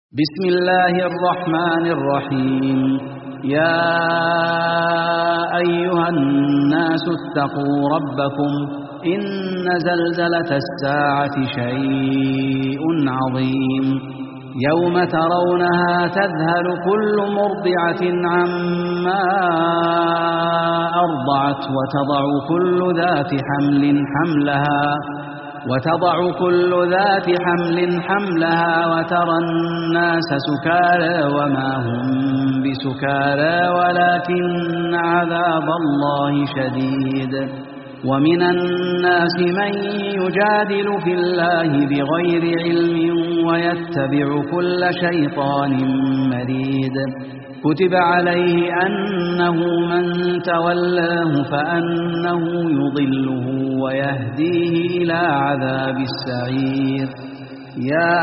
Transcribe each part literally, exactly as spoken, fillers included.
بسم الله الرحمن الرحيم. يا أيها الناس اتقوا ربكم إن زلزلة الساعة شيء عظيم يوم ترونها تذهل كل مرضعة عما أرضعت وتضع كل ذات حمل حملها وتضع كل ذات حمل حملها وترى الناس سكارى وما هم بسكارى ولكن عذاب الله شديد. ومن الناس من يجادل في الله بغير علم ويتبع كل شيطان مريد. كتب عليه أنه من تولاه فأنه يضله ويهديه إلى عذاب السعير. يا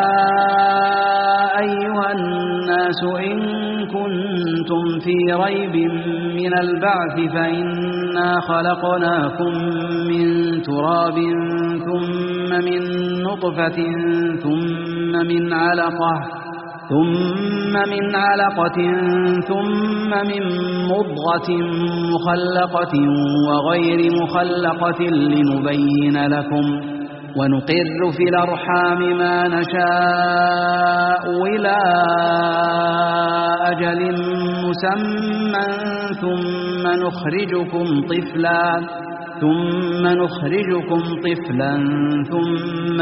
أيها الناس إن كنتم في ريب من البعث فإنا خلقناكم من تراب ثم من نطفة ثم من علقة ثم من علقة ثم من مضغة مخلقة وغير مخلقة لنبين لكم ونقر في الأرحام ما نشاء إلى أجل مسمى ثم نخرجكم طفلا ثم نخرجكم طفلا ثم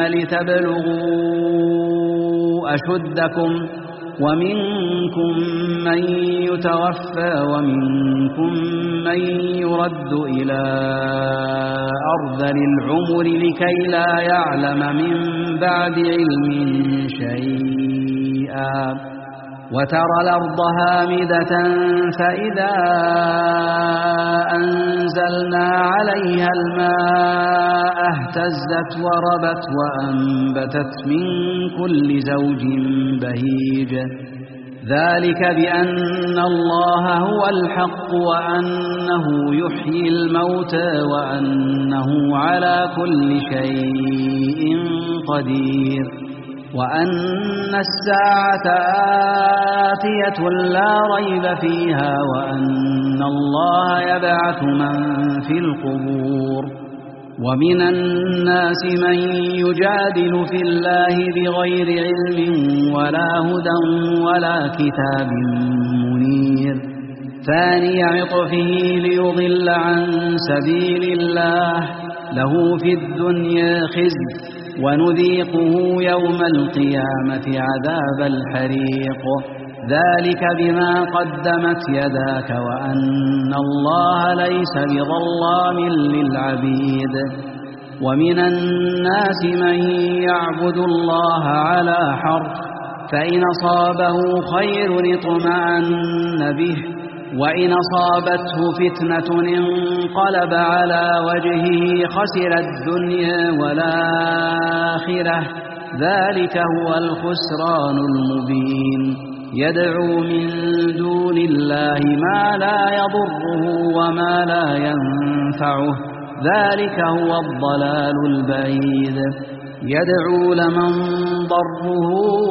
لتبلغوا أشدكم ومنكم من يتوفى ومنكم من يرد إلى أرذل العمر لكي لا يعلم من بعد علم شيئا. وترى الأرض هامدة فإذا أنزلنا عليها الماء اهتزت وربت وأنبتت من كل زوج بهيج. ذلك بأن الله هو الحق وأنه يحيي الموتى وأنه على كل شيء قدير وأن الساعة آتية لا ريب فيها وأن الله يبعث من في القبور. ومن الناس من يجادل في الله بغير علم ولا هدى ولا كتاب منير. ثاني عطفه ليضل عن سبيل الله له في الدنيا خزي ونذيقه يوم القيامة عذاب الحريق. ذلك بما قدمت يداك وأن الله ليس بظلام للعبيد. ومن الناس من يعبد الله على حرف فإن أصابه خير اطمأن به وإن أصابته فتنة انقلب على وجهه خسر الدنيا والآخرة. ذلك هو الخسران المبين. يدعو من دون الله ما لا يضره وما لا ينفعه. ذلك هو الضلال البعيد. يدعو لمن ضره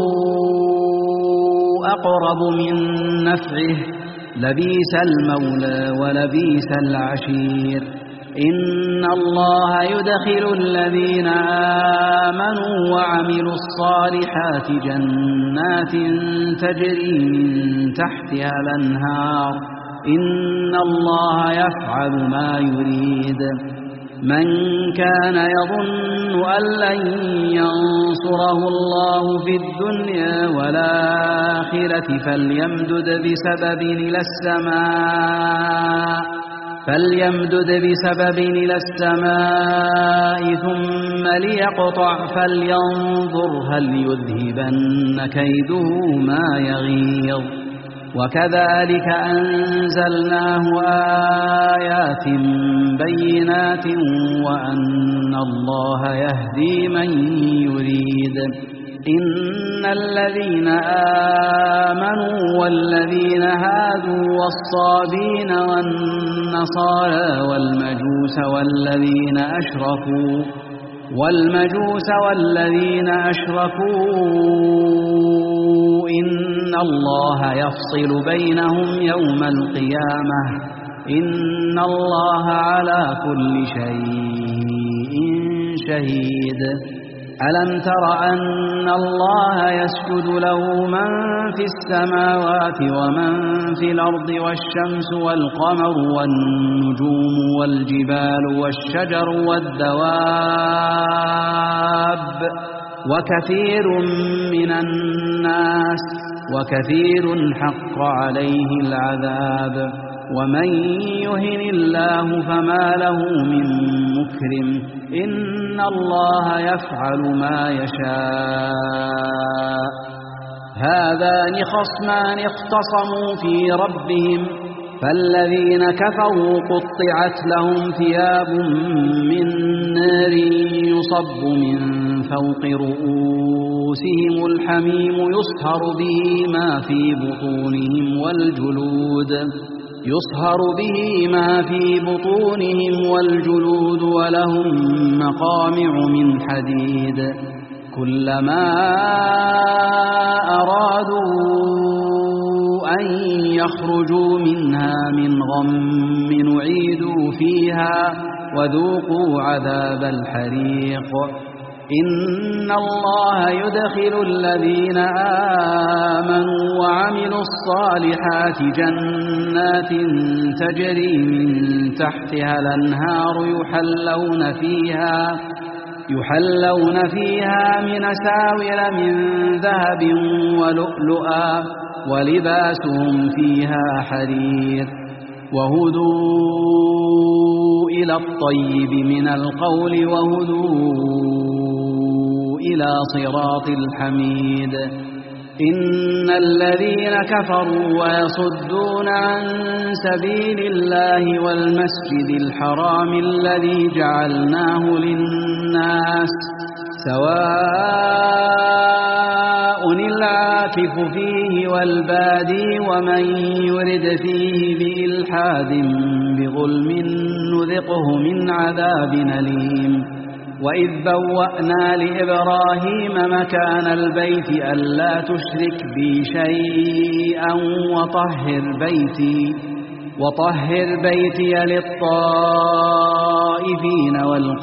أقرب من نفعه لبيس المولى ولبيس العشير. إن الله يدخل الذين آمنوا وعملوا الصالحات جنات تجري من تحتها الأنهار. إن الله يفعل ما يريد. من كان يظن أن لن ينصره الله في الدنيا والآخرة فليمدد بسبب إلى السماء فليمدد بسبب إلى السماء ثم ليقطع فلينظر هل يذهبن كيده ما يغيظ. وكذلك أنزلناه آيات بينات وأن الله يهدي من يريد. إن الذين آمنوا والذين هادوا والصابين والنصارى والمجوس والذين أشركوا والمجوس والذين أشركوا الله يفصل بينهم يوم القيامة إن الله على كل شيء شهيد ألم تر أن الله يسجد له من في السماوات ومن في الأرض والشمس والقمر والنجوم والجبال والشجر والدواب وكثير من الناس وكثير حق عليه العذاب ومن يهن الله فما له من مكرم إن الله يفعل ما يشاء هذان خصمان اختصموا في ربهم فالذين كفروا قطعت لهم ثياب من نار يصب من فوق رؤوسهم الحميم يصهر به ما في بطونهم والجلود يصهر به ما في بطونهم والجلود ولهم مقامع من حديد كلما أرادوا أن يخرجوا منها من غم نعيدوا فيها وذوقوا عذاب الحريق إن الله يدخل الذين آمنوا وعملوا الصالحات جنات تجري من تحتها الأنهار يحلون فيها يحلون فيها من أساور من ذهب ولؤلؤا ولباسهم فيها حرير وهدوا إلى الطيب من القول وهدوا إلى صراط الحميد إن الذين كفروا ويصدون عن سبيل الله والمسجد الحرام الذي جعلناه للناس سواء العاكف فيه والبادي ومن يرد فيه بإلحاد بظلم نذقه من عذاب أليم وإذ بوأنا لإبراهيم مكان البيت ألا تشرك بي شيئا وطهر بيتي وطهر بيتي للطائفين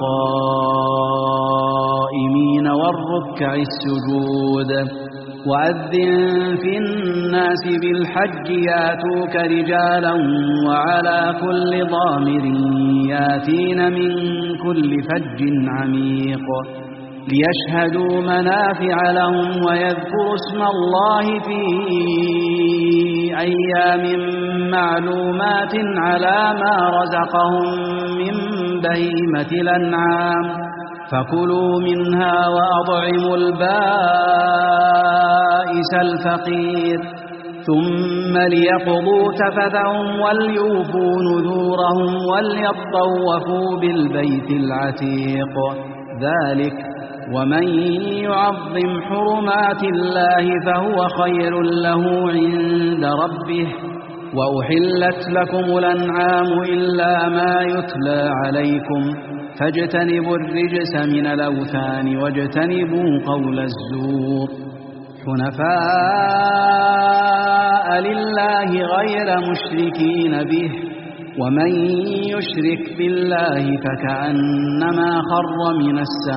والقائمين والركع السجود وأذن في الناس بالحج ياتوك رجالا وعلى كل ضامر ياتين من كل فج عميق ليشهدوا منافع لهم ويذكروا اسم الله في أيام معلومات على ما رزقهم من بهيمة الأنعام فكلوا منها وأطعموا البائس الفقير ثم ليقضوا تفثهم وليوفوا نذورهم وليطوفوا بالبيت العتيق ذلك ومن يعظم حرمات الله فهو خير له عند ربه وأحلت لكم الأنعام إلا ما يتلى عليكم فاجتنبوا الرجس من الأوثان واجتنبوا قول الزور حنفاء لله غير مشركين به ومن يشرك بالله فكأنما خر من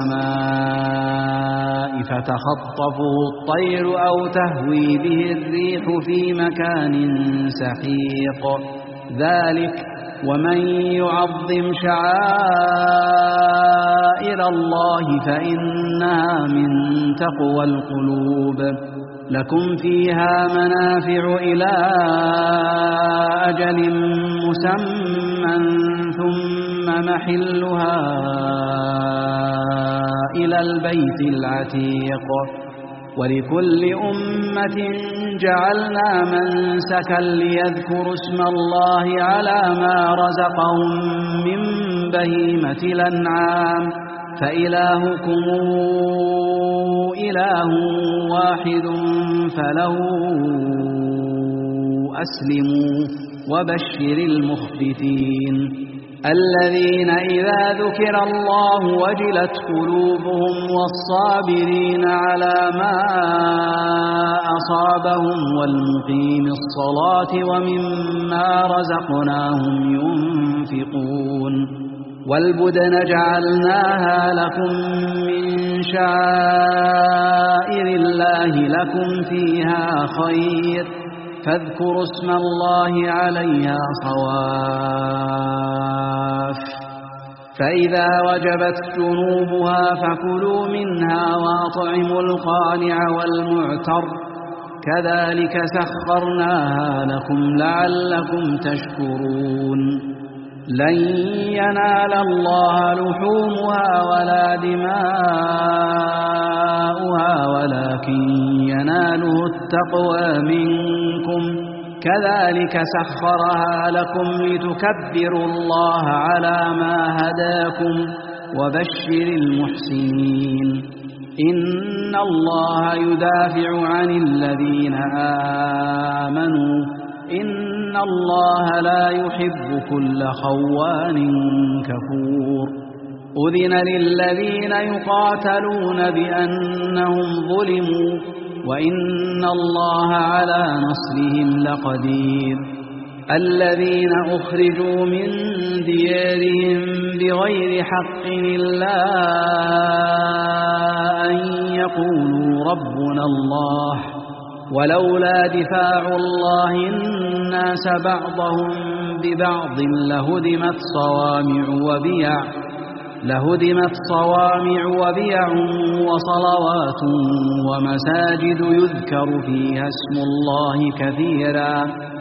السماء فتخطفه الطير أو تهوي به الريح في مكان سحيق ذلك ومن يعظم شعائر الله فإنها من تقوى القلوب لكم فيها منافع إلى أجل مسمى ثم محلها إلى البيت العتيق ولكل أمة جعلنا منسكا ليذكروا اسم الله على ما رزقهم من بهيمة الأنعام فإلهكم إله واحد فله أسلموا وبشر المخبتين الذين إذا ذكر الله وجلت قلوبهم والصابرين على ما أصابهم والمقيم الصلاة ومما رزقناهم ينفقون والبدن جعلناها لكم من شعائر الله لكم فيها خير فاذكروا اسم الله عليها صواف فإذا وجبت جنوبها فكلوا منها وأطعموا القانع والمعتر كذلك سخرناها لكم لعلكم تشكرون لن ينال الله لحومها ولا دماؤها ولكن يناله التقوى منكم كذلك سخرها لكم لتكبروا الله على ما هداكم وبشر المحسنين إن الله يدافع عن الذين آمنوا إن الله لا يحب كل خوان كفور أذن للذين يقاتلون بأنهم ظلموا وإن الله على نصرهم لقدير الذين أخرجوا من ديارهم بغير حق إلا أن يقولوا ربنا الله ولولا دفاع الله الناس بعضهم ببعض لهدمت صوامع وبيع لهدمت صوامع وبيع وصلوات ومساجد يذكر فيها اسم الله كثيرا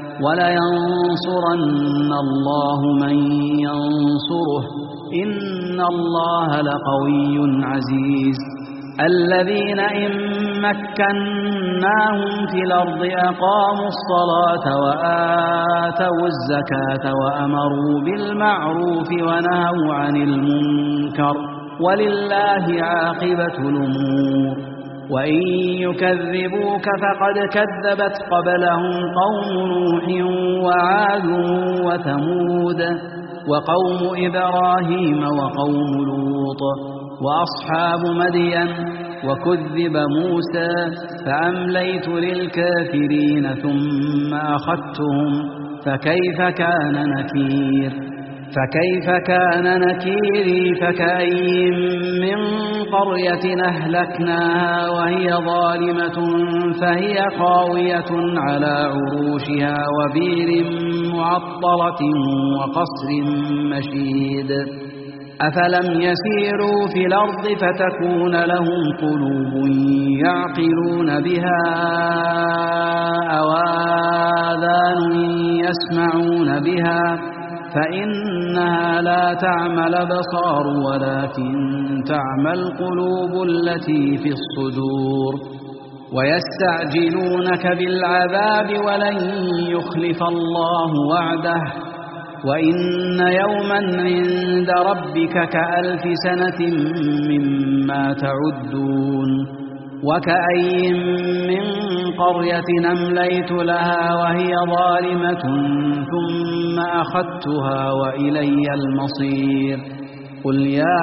ولينصرن الله من ينصره إن الله لقوي عزيز الذين إن مكناهم في الأرض أقاموا الصلاة وآتوا الزكاة وأمروا بالمعروف ونهوا عن المنكر ولله عاقبة الأمور وإن يكذبوك فقد كذبت قبلهم قوم نوح وعاد وثمود وقوم إبراهيم وقوم لوط وأصحاب مدين وكذب موسى فأمليت للكافرين ثم أخذتهم فكيف كان نكير فكيف كان نكيري فكأين من قرية أهلكناها وهي ظالمة فهي خاوية على عروشها وبير معطلة وقصر مشيد أفلم يسيروا في الأرض فتكون لهم قلوب يعقلون بها أو آذان يسمعون بها فإنها لا تعمى الأبصار ولكن تعمى القلوب التي في الصدور ويستعجلونك بالعذاب ولن يخلف الله وعده وإن يوما عند ربك كألف سنة مما تعدون وكأين من قرية أمليت لها وهي ظالمة ثم أخذتها وإلي المصير قل يا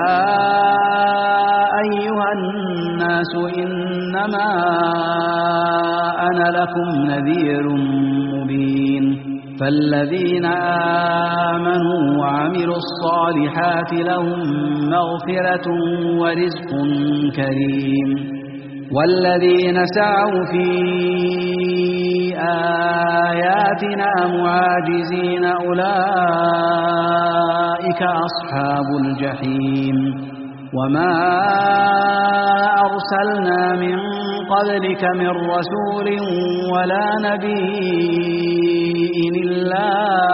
أيها الناس إنما أنا لكم نذير مبين فالذين آمنوا وعملوا الصالحات لهم مغفرة ورزق كريم والذين سعوا في آياتنا معاجزين أولئك أصحاب الجحيم وما أرسلنا من قبلك من رسول ولا نبي إلا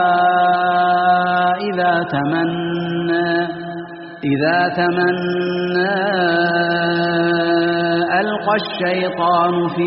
إذا تمنى إذا تمنى ألقى الشيطان في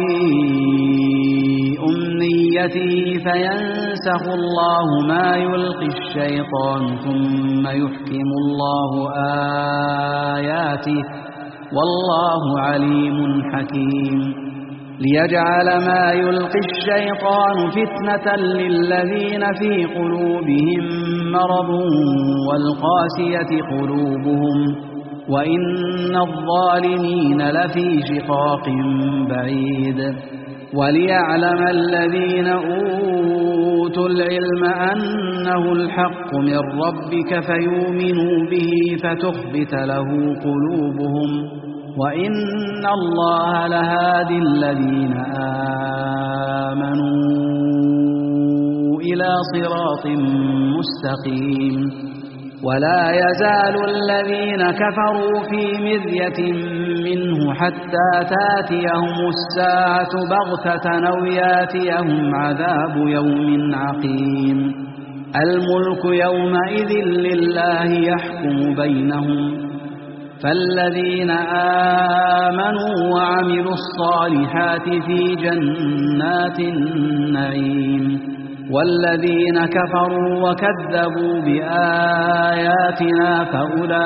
أمنيته فينسخ الله ما يلقي الشيطان ثم يحكم الله آياته والله عليم حكيم ليجعل ما يلقي الشيطان فتنة للذين في قلوبهم مرض والقاسية قلوبهم وإن الظالمين لفي شقاق بعيد وليعلم الذين أوتوا العلم أنه الحق من ربك فيؤمنوا به فتخبت له قلوبهم وإن الله لهادي الذين آمنوا إلى صراط مستقيم ولا يزال الذين كفروا في مرية منه حتى تاتيهم الساعة بغتة أو ياتيهم عذاب يوم عقيم الملك يومئذ لله يحكم بينهم فالذين آمنوا وعملوا الصالحات في جنات النعيم والذين كفروا وكذبوا بآياتنا فأولئك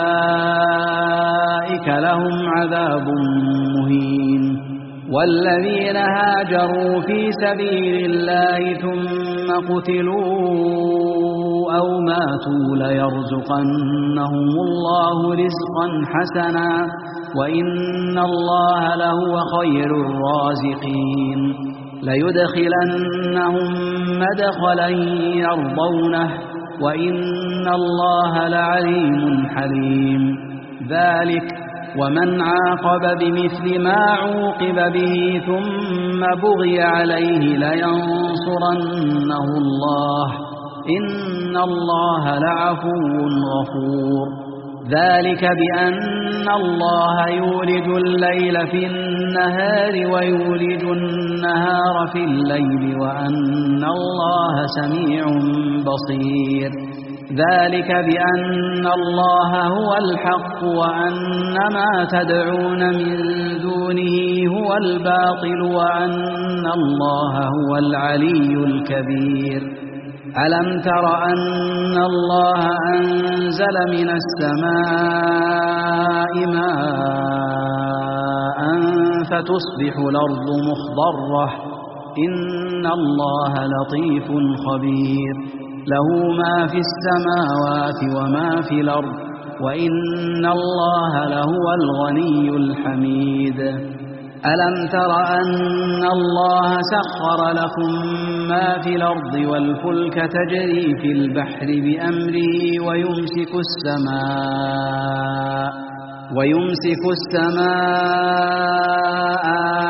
لهم عذاب مهين والذين هاجروا في سبيل الله ثم قتلوا أو ماتوا ليرزقنهم الله رزقا حسنا وإن الله لهو خير الرازقين ليدخلنهم مدخلا يرضونه وإن الله لعليم حليم ذلك ومن عاقب بمثل ما عوقب به ثم بغي عليه لينصرنه الله إن الله لعفو غفور ذلك بأن الله يولج الليل في النهار ويولج النهار في الليل وأن الله سميع بصير ذلك بأن الله هو الحق وأن ما تدعون من دونه هو الباطل وأن الله هو العلي الكبير ألم تر أن الله أنزل من السماء ماء فتصبح الأرض مخضرة إن الله لطيف خبير له ما في السماوات وما في الأرض وإن الله لهو الغني الحميد ألم تر أن الله سخر لكم ما في الأرض والفلك تجري في البحر بأمره ويمسك السماء ويمسك السماء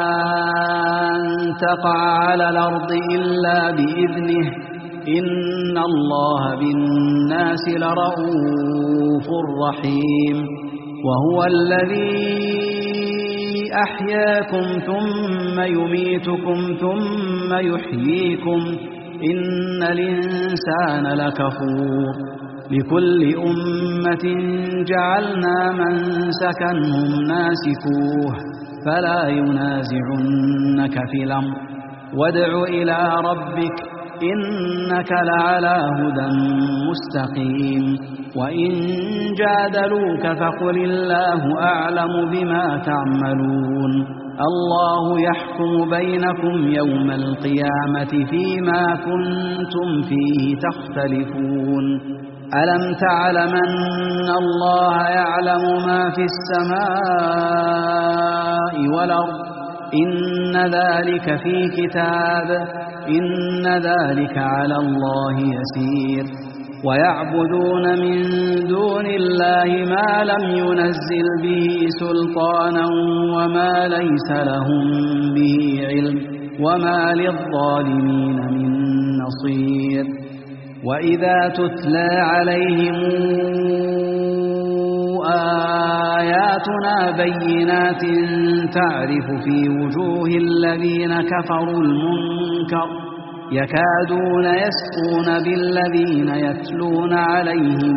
أن تقع على الأرض إلا بإذنه إن الله بالناس لرؤوف رحيم وهو الذي أحياكم ثم يميتكم ثم يحييكم إن الإنسان لكفور لكل أمة جعلنا منسكا هم ناسكوه فلا ينازعنك في الأمر وادع إلى ربك إنك لعلى هدى مستقيم وإن جادلوك فقل الله أعلم بما تعملون الله يحكم بينكم يوم القيامة فيما كنتم فيه تختلفون ألم تعلم أن الله يعلم ما في السماء والأرض إن ذلك في كتاب إن ذلك على الله يسير ويعبدون من دون الله ما لم ينزل به سلطانا وما ليس لهم به علم وما للظالمين من نصير وإذا تتلى عليهم آياتنا بينات تعرف في وجوه الذين كفروا المنكر يكادون يسقون بالذين يتلون عليهم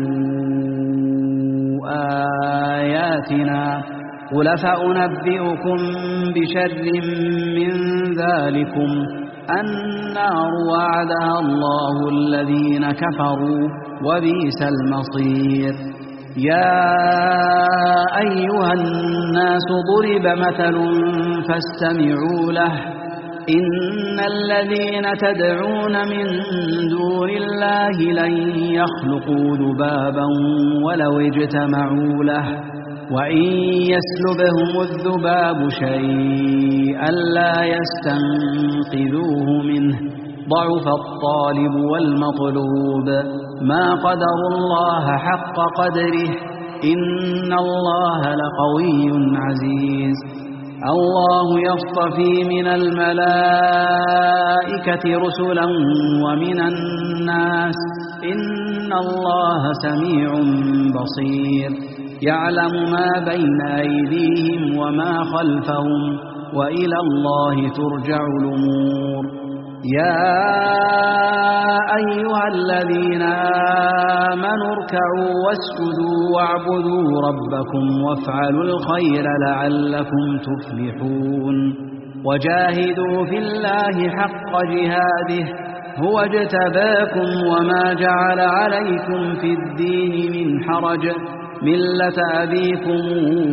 آياتنا قل فأنبئكم بشر من ذلكم النار وعدها الله الذين كفروا وبئس المصير يا أيها الناس ضرب مثل فاستمعوا له إن الذين تدعون من دون الله لن يخلقوا ذبابا ولو اجتمعوا له وإن يسلبهم الذباب شيئا لا يستنقذوه منه ضعف الطالب والمطلوب ما قدر الله حق قدره إن الله لقوي عزيز الله يصطفي من الملائكة رسلا ومن الناس إن الله سميع بصير يعلم ما بين أيديهم وما خلفهم وإلى الله ترجع الأمور يا أيها الذين آمنوا اركعوا واسجدوا واعبدوا ربكم وافعلوا الخير لعلكم تفلحون وجاهدوا في الله حق جهاده هو اجتباكم وما جعل عليكم في الدين من حرج ملة أبيكم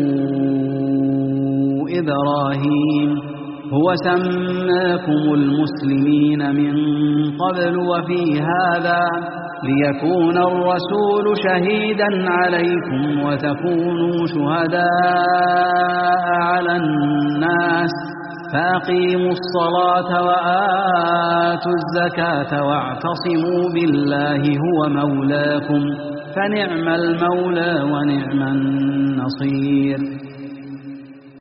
إبراهيم هو سماكم المسلمين من قبل وفي هذا ليكون الرسول شهيدا عليكم وتكونوا شهداء على الناس فأقيموا الصلاة وآتوا الزكاة واعتصموا بالله هو مولاكم فنعم المولى ونعم النصير